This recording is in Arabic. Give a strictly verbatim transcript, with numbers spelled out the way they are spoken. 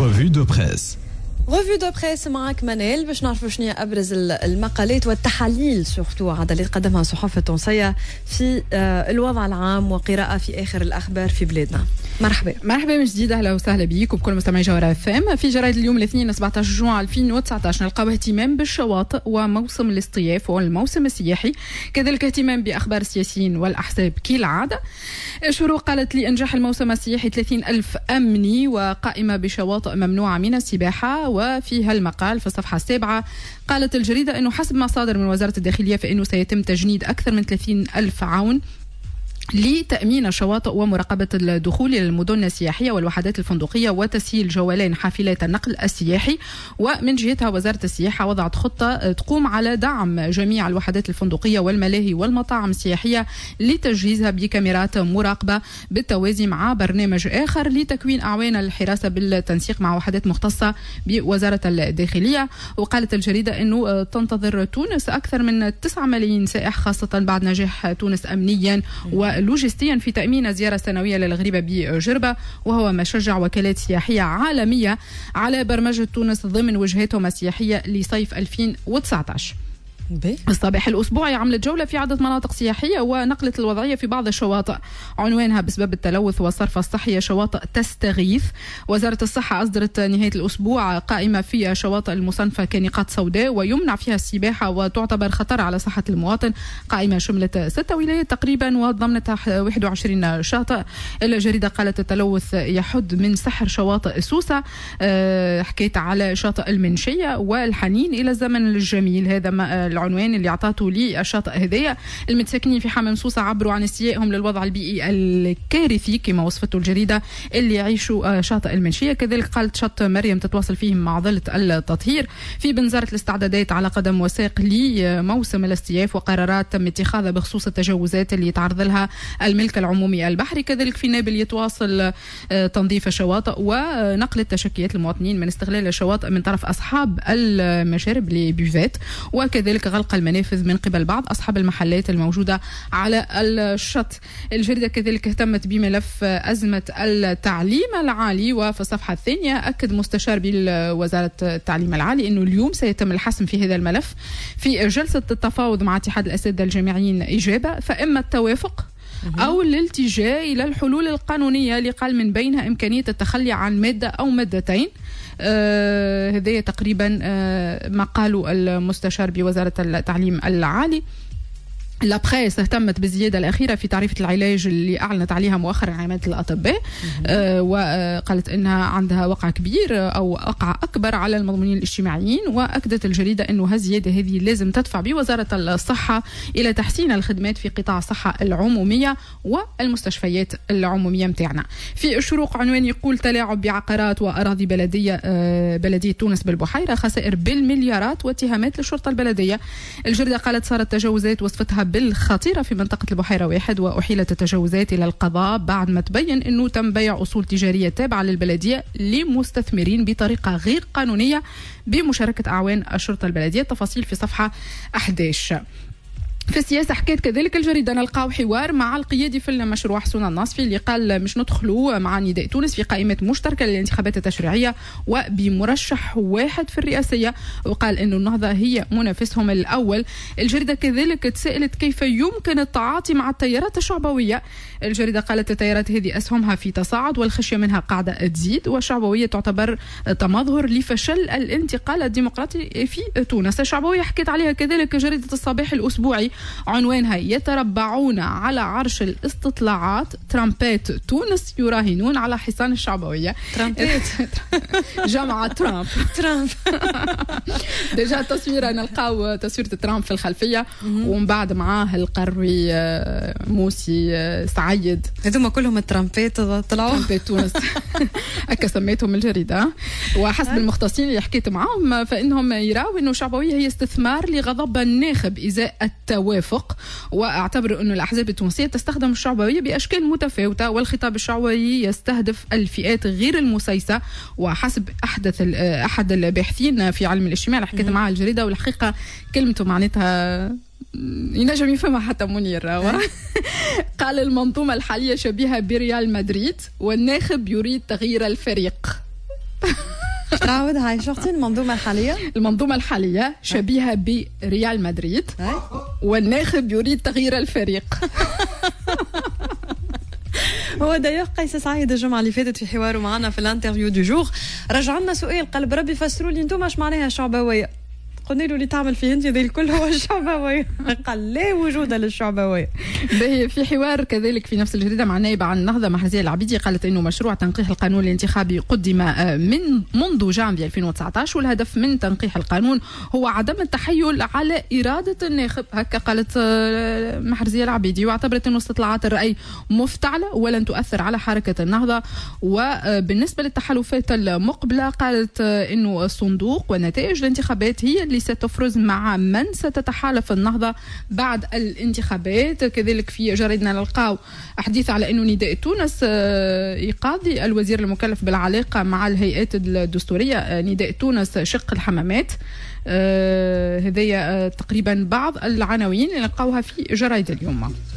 Revue de presse. ريفيو دو بريس معك منال باش نعرفوا شنو ابرز المقالات والتحاليل سورتو عاد اللي قدمها الصحافه التونسيه في الوضع العام وقراءه في اخر الاخبار في بلادنا. مرحبا مرحبا من جديد، اهلا وسهلا بيكم بكل مستمعي جوهر اف ام. في جرايد اليوم الاثنين سبعطاش جوان ألفين وتسعطاش نلقاو اهتمام بالشواطئ وموسم الاصطياف والموسم السياحي، كذلك اهتمام باخبار السياسيين والاحزاب كالعاده. شروق قالت لي انجح الموسم السياحي ثلاثين ألف امني وقائمه بشواطئ ممنوعه من السباحه. وفي هالمقال في الصفحة السابعة قالت الجريدة أنه حسب مصادر من وزارة الداخلية فإنه سيتم تجنيد أكثر من ثلاثين ألف عون لتأمين الشواطئ ومراقبة الدخول إلى المدن السياحية والوحدات الفندقية وتسهيل جولان حافلات النقل السياحي. ومن جهتها وزارة السياحة وضعت خطة تقوم على دعم جميع الوحدات الفندقية والملاهي والمطاعم السياحية لتجهيزها بكاميرات مراقبة بالتوازي مع برنامج آخر لتكوين أعوان الحراسة بالتنسيق مع وحدات مختصة بوزارة الداخلية. وقالت الجريدة أنه تنتظر تونس أكثر من تسعة ملايين سائح، خاصة بعد نجاح تونس أمنيا و لوجستيا في تأمين زيارة سنوية للغريبة بجربة، وهو ما شجع وكالات سياحية عالمية على برمجة تونس ضمن وجهاتهم السياحية لصيف ألفين وتسعطاش. الصباح الأسبوعي عملت جولة في عدة مناطق سياحية ونقلت الوضعية في بعض الشواطئ، عنوانها بسبب التلوث والصرف الصحي شواطئ تستغيث. وزارة الصحة أصدرت نهاية الأسبوع قائمة فيها شواطئ المصنفة كنقاط سوداء ويمنع فيها السباحة وتعتبر خطر على صحة المواطن. قائمة شملت ستة ولايات تقريبا وضمنتها واحد وعشرين شاطئ. الجريدة قالت التلوث يحد من سحر شواطئ سوسة. أه حكيت على شاطئ المنشية والحنين إلى الزمن الجميل، هذا ما العنوان اللي اعطاته لي الشاطئ هدايا. المتساكنين في حمام سوسة عبروا عن استيائهم للوضع البيئي الكارثي كما وصفته الجريدة اللي يعيشوا شاطئ المنشية. كذلك قالت شط مريم تتواصل فيهم معضلة التطهير. في بنزرت الاستعدادات على قدم وساق لموسم الاصطياف وقرارات تم اتخاذها بخصوص التجاوزات اللي يتعرض لها الملك العمومي البحري. كذلك في نابل يتواصل تنظيف الشواطئ ونقل التشكيات المواطنين من استغلال الشواطئ من طرف أصحاب المشارب لبيفات، وكذلك غلق المنافذ من قبل بعض أصحاب المحلات الموجودة على الشط. الجريدة كذلك اهتمت بملف أزمة التعليم العالي، وفي الصفحة الثانية أكد مستشار بوزارة التعليم العالي أنه اليوم سيتم الحسم في هذا الملف في جلسة التفاوض مع اتحاد الأساتذة الجامعيين إجابة، فإما التوافق أو الالتجاء إلى الحلول القانونية اللي قال من بينها إمكانية التخلي عن مادة أو مادتين. آه هذا تقريبا آه ما قالوا المستشار بوزارة التعليم العالي. لا بريس اهتمت بالزيادة الأخيرة في تعريفة العلاج اللي أعلنت عليها مؤخرا عمادة الأطباء، آه وقالت أنها عندها وقع كبير أو وقع أكبر على المضمونين الاجتماعيين. وأكدت الجريدة أنه هالزيادة هذه لازم تدفع بوزارة الصحة إلى تحسين الخدمات في قطاع الصحة العمومية والمستشفيات العمومية متاعنا. في الشروق عنوان يقول تلاعب بعقارات وأراضي بلدية، آه بلدية تونس بالبحيرة خسائر بالمليارات واتهامات للشرطة البلدية. الجريدة قالت صارت تجاوزات وصفتها بالخطيرة في منطقة البحيرة واحد، وأحيلت التجاوزات إلى القضاء بعد ما تبين أنه تم بيع أصول تجارية تابعة للبلدية لمستثمرين بطريقة غير قانونية بمشاركة أعوان الشرطة البلدية. تفاصيل في صفحة أحد عشر. في السياسة حكيت كذلك الجريدة نلقاو حوار مع القيادي في المشروع حسون الناصفي اللي قال مش ندخلوا مع نداء تونس في قائمة مشتركة للانتخابات التشريعية وبمرشح واحد في الرئاسية، وقال إنه النهضة هي منافسهم الأول. الجريدة كذلك تسألت كيف يمكن التعاطي مع التيارات الشعبوية. الجريدة قالت التيارات هذه أسهمها في تصاعد والخشية منها قاعدة تزيد، والشعبوية تعتبر تمظهر لفشل الانتقال الديمقراطي في تونس. الشعبوية حكيت عليها كذلك جريدة الصباح الأسبوعي، عنوانها يتربعون على عرش الاستطلاعات، ترامبات تونس يراهنون على حصان الشعبوية. ترامبات جامعة ترامب ترامب ديجا تصوير نلقاو تصوير ترامب في الخلفية ومن بعد معاه القروي موسي سعيد. هذوما كلهم الترامبات طلعوا ترامبات تونس هكا سميتهم الجريدة. وحسب المختصين اللي حكيت معهم فإنهم يراوا إنه الشعبوية هي استثمار لغضب الناخب إزاء التوافق، واعتبروا أن الأحزاب التونسية تستخدم الشعبوية بأشكال متفاوتة والخطاب الشعبوي يستهدف الفئات غير المسيسة. وحسب أحدث أحد الباحثين في علم الاجتماع اللي حكيت معها الجريدة، والحقيقة كلمته معناتها ينجم يفهمها حتى منير. قال المنظومة الحالية شبيهة بريال مدريد والناخب يريد تغيير الفريق. تعود هاي شفتي المنظومة الحالية؟ المنظومة الحالية شبيهة بريال مدريد والناخب يريد تغيير الفريق. هو دايوغ قيس سعيد الجمعة اللي فاتت في حواره معنا في الانترفيو دو جور رجع لنا سؤال قال بربي فسروا لي انتم اش معناها الشعبوية. قلنا له اللي تعمل فيه انت ذي الكل هو الشعبوية. قال لا وجود للشعبوية. في حوار كذلك في نفس الجريدة مع نائب عن النهضة محرزية العبيدي قالت انه مشروع تنقيح القانون الانتخابي قدم من منذ جانفي ألفين وتسعة عشر والهدف من تنقيح القانون هو عدم التحيل على إرادة الناخب. هكا قالت محرزية العبيدي واعتبرت انه استطلاعات الرأي مفتعلة ولن تؤثر على حركة النهضة. وبالنسبة للتحالفات المقبلة قالت انه الصندوق ونتائج الانتخابات هي اللي ستفرز مع من ستتحالف النهضة بعد الانتخابات. كذلك في جريدنا نلقاو حديث على أنه نداء تونس يقاضي الوزير المكلف بالعلاقة مع الهيئات الدستورية. نداء تونس شق الحمامات. هذه تقريبا بعض العناوين اللي نلقاوها في جرائد اليوم.